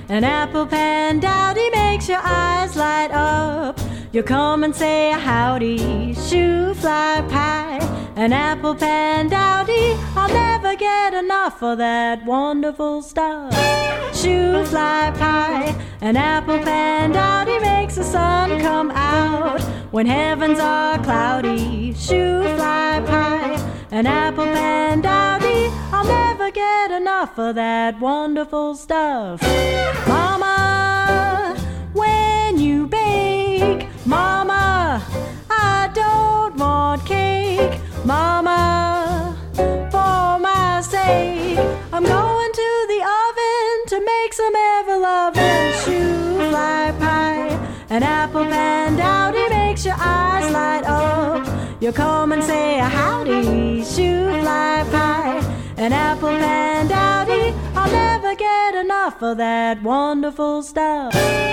An apple pan dowdy makes your eyes light up. You come and say howdy, shoo fly pie. An apple pan dowdy, I'll never get enough of that wonderful stuff. Shoo fly pie. An apple pan dowdy makes the sun come out when heavens are cloudy. Shoo fly pie. An apple pan dowdy, I'll never get enough of that wonderful stuff. Mama, when you bake, Mama, I don't want cake. Mama, for my sake, I'm going to the oven to make some ever-loving shoo fly pie. An apple pan dowdy makes your eyes light up. You come and say howdy, shoo fly pie. An apple pan dowdy, I'll never get enough of that wonderful stuff.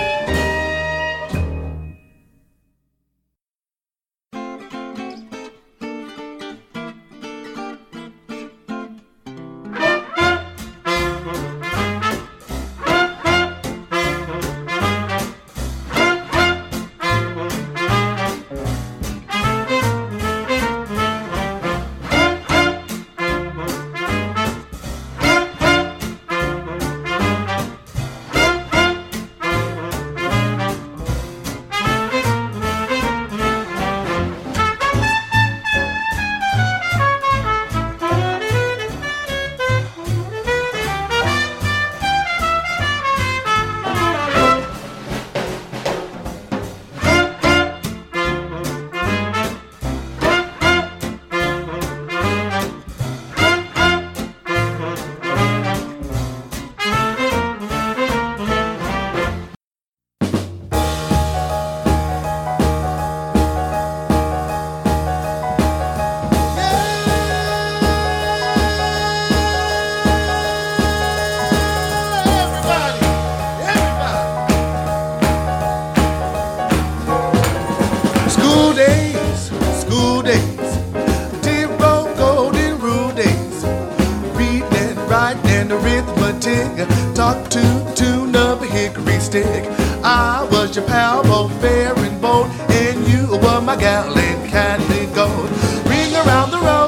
Talk to the tune of a hickory stick. I was your pal, both fair and bold, and you were my gal in candy gold. Ring around the road.